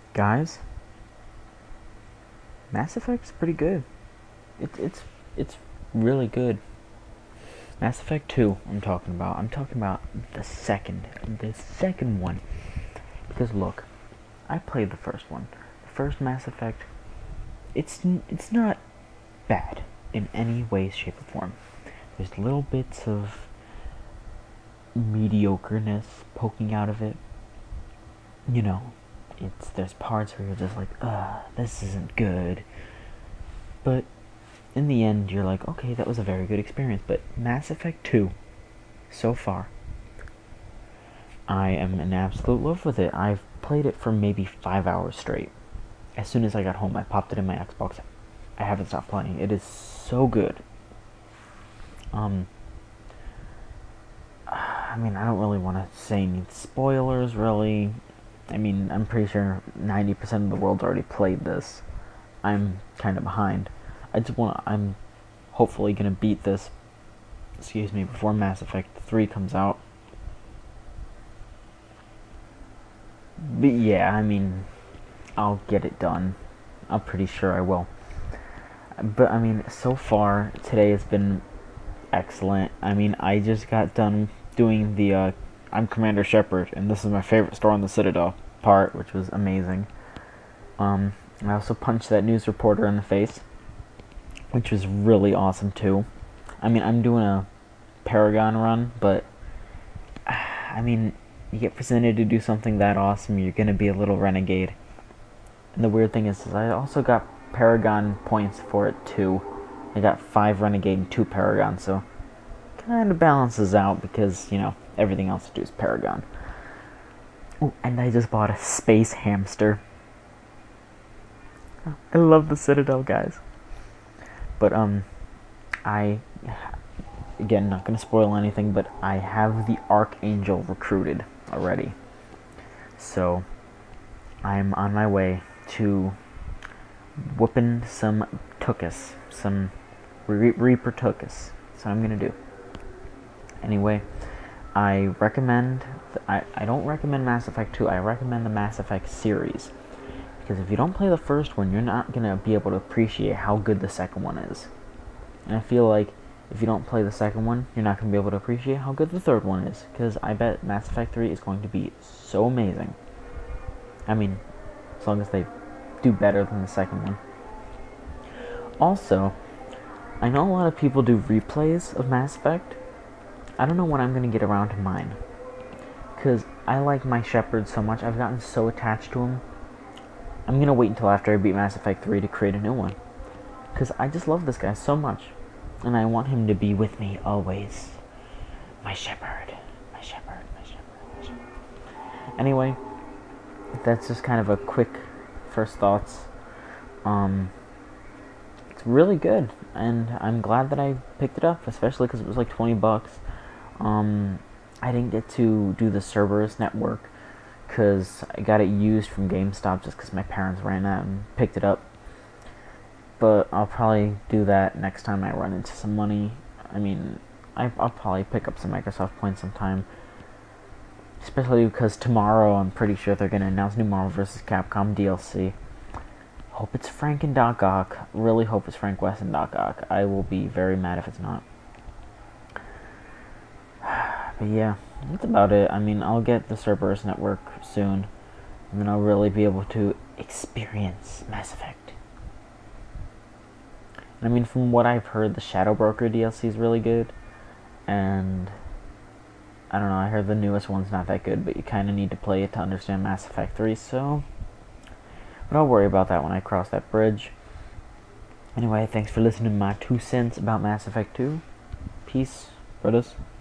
Guys, Mass Effect's pretty good. It's really good. Mass Effect 2, I'm talking about. I'm talking about the second one. Because look, I played the first one. The first Mass Effect, it's not bad in any way, shape, or form. There's little bits of mediocreness poking out of it. You know, there's parts where you're just like, this isn't good. But in the end, you're like, okay, that was a very good experience. But Mass Effect 2, so far, I am in absolute love with it. I've played it for maybe 5 hours straight. As soon as I got home, I popped it in my Xbox. I haven't stopped playing. It is so good. I mean, I don't really want to say any spoilers, really. I mean, I'm pretty sure 90% of the world's already played this. I'm kind of behind. I'm hopefully gonna beat this, before Mass Effect 3 comes out. But yeah, I mean, I'll get it done. I'm pretty sure I will. But I mean, so far, today has been excellent. I mean, I just got done doing the I'm Commander Shepard, and this is my favorite store on the Citadel part, which was amazing. I also punched that news reporter in the face, which was really awesome too. I mean, I'm doing a Paragon run, but I mean, you get presented to do something that awesome, you're gonna be a little renegade. And the weird thing is I also got Paragon points for it too. I got 5 Renegade and 2 Paragon, so kind of balances out because, everything else to do is Paragon. Oh, and I just bought a space hamster. I love the Citadel, guys. But, I, again, not gonna spoil anything, but I have the Archangel recruited already. So, I'm on my way to whooping some Tookus, some Reaper Tookus. That's what I'm gonna do. Anyway, I don't recommend Mass Effect 2, I recommend the Mass Effect series. Because if you don't play the first one, you're not gonna be able to appreciate how good the second one is. And I feel like if you don't play the second one, you're not gonna be able to appreciate how good the third one is. Because I bet Mass Effect 3 is going to be so amazing. I mean, as long as they do better than the second one. Also, I know a lot of people do replays of Mass Effect. I don't know when I'm going to get around to mine. Because I like my Shepard so much. I've gotten so attached to him. I'm going to wait until after I beat Mass Effect 3 to create a new one. Because I just love this guy so much. And I want him to be with me always. My Shepard. My Shepard. My Shepard. My Shepard. Anyway, that's just kind of a quick first thoughts. It's really good. And I'm glad that I picked it up. Especially because it was like $20. I didn't get to do the Cerberus network because I got it used from GameStop just because my parents ran out and picked it up. But I'll probably do that next time I run into some money. I mean, I'll probably pick up some Microsoft points sometime. Especially because tomorrow I'm pretty sure they're going to announce new Marvel vs. Capcom DLC. Hope it's Frank and Doc Ock. Really hope it's Frank West and Doc Ock. I will be very mad if it's not. But yeah, that's about it. I mean, I'll get the Cerberus network soon. And then I'll really be able to experience Mass Effect. And I mean, from what I've heard, the Shadow Broker DLC is really good. And I don't know, I heard the newest one's not that good, but you kind of need to play it to understand Mass Effect 3, so... But I'll worry about that when I cross that bridge. Anyway, thanks for listening to my 2 cents about Mass Effect 2. Peace, brothers.